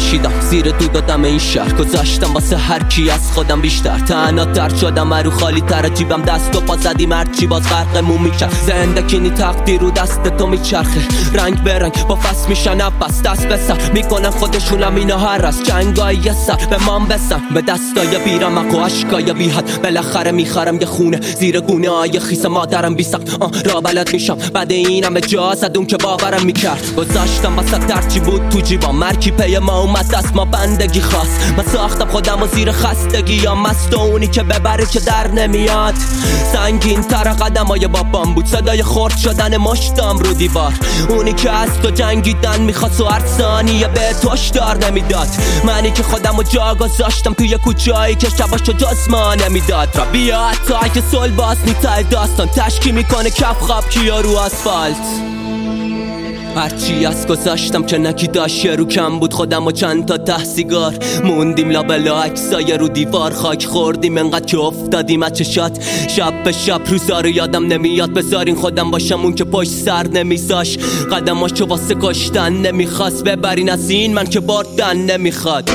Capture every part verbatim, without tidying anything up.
کشیدم زیر دود دادم این شهر، گذاشتم واسه هر کی از خودم بیشتر. تنها تر شدم رو خالی تر جیبم، دست و پا زدیم هرچی باز غرقمون میکرد. زندگی تقدیر رو دست تو میچرخه، رنگ به رنگ با فصل میشن نفس، دست به سر میکنن خودشونم اینا هر از جنگای سر به من بسن، به دستای بیرمق و عشقای بی حد. بالاخره میخرم یه خونه زیر گونه های خیس مادرم بی سخت را بلد میشم. بعد اینم به جا زدون که باورم میکرد، گذاشتم وسط ترچی بود تو جیبام. مرکی پی ما اومد دست ما بندگی خواست، من ساختم خودم و زیر خستگی یا مست و اونی که ببره که در نمیاد. سنگین تر قدم های بابام بود، صدای خورد شدن مشتام رو دیوار. اونی که از تو جنگیدن میخواست و هر ثانیه به توش دار نمیداد. منی که خودم و جا گذاشتم توی کوچه‌ای که شباشو جز ما نمیداد. را بیا حتی اگه سل باز نیتای داستان تشکی میکنه کف خواب کیا رو اسفالت. هرچی از گذاشتم که نکی داشت رو کم بود، خودم و چند تا ته سیگار موندیم لابلا عکسای رو دیوار. خاک خوردیم انقدر که افتادیم از چشات، شب به شب روزا رو یادم نمیاد. بذارین خودم باشم اون که پشت سر نمیذاش، قدماشو واسه کشتن نمیخواست. ببرین از این من که بردن نمیخواد.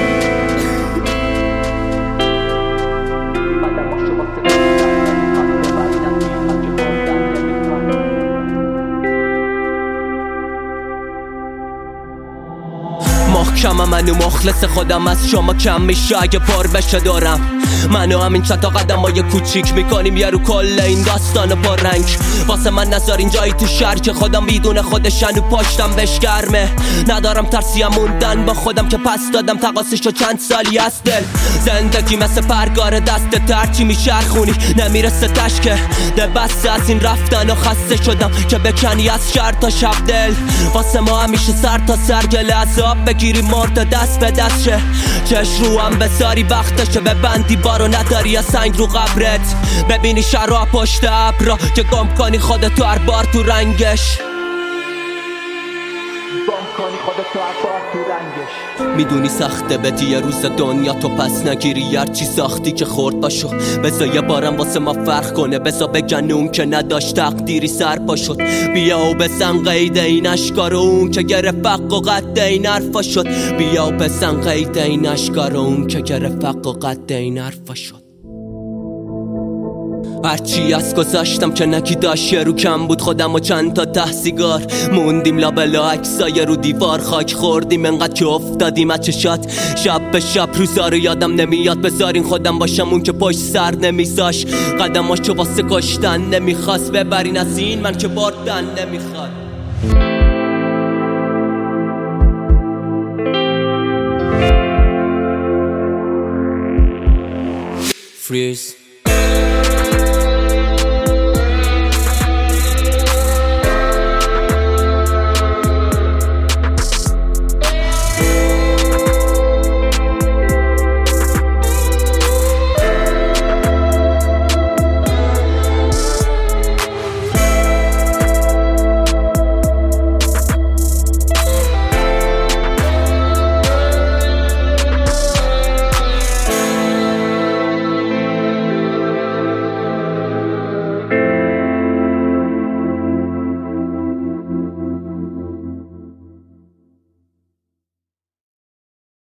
محکمم منو مخلص خودم از شما کم میشه اگه پر بشه دارم. منو همین چند تا قدم های کوچیک میکنیم یه رو کل این داستان پر رنگ. واسه من نذارین جایی تو شهر که خودم بیدون خودشن و پشتم بهش گرمه. ندارم ترسیم موندن با خودم که پس دادم تقاسش رو چند سالی از دل. زندگی مثل پرگار دست ترچی میشرخونی نمیرسه تشکه ده، بس از این رفتن و خسته شدم که بکنی از شهر تا شب دل. واسه ما همیشه سر تا سر گل عذاب بگیری مرد دست به دست شه. چش رو هم بذاری وقتشه ببندی بارو نداری از سنگ رو قبرت. ببینی شراب پشت ابرا که گم کنی خودتو هر بار تو رنگش. میدونی سخته بدی یه روز دنیا تو پس نگیری هرچی ساختی که خورد باشو. بذار یه بارم واسه ما فرق کنه، بذار بگن اون که نداشت تقدیری سرپا شد. بیا و بزن قید این اشکار اون که گرفت فق و قد این حرفا شد. بیا و بزن قید این اشکار اون که گرفت فق و قد این حرفا شد. هرچی از گذاشتم که نکی داشت رو کم بود، خودم و چند تا ته سیگار موندیم لابلا عکسای رو دیوار. خاک خوردیم انقدر که افتادیم از چشات، شب به شب روزا رو یادم نمیاد. بذارین خودم باشم اون که پشت سر نمیذاش، قدماشو واسه کشتن نمیخواست. ببرین از این من که بردن نمیخواد. Freeze.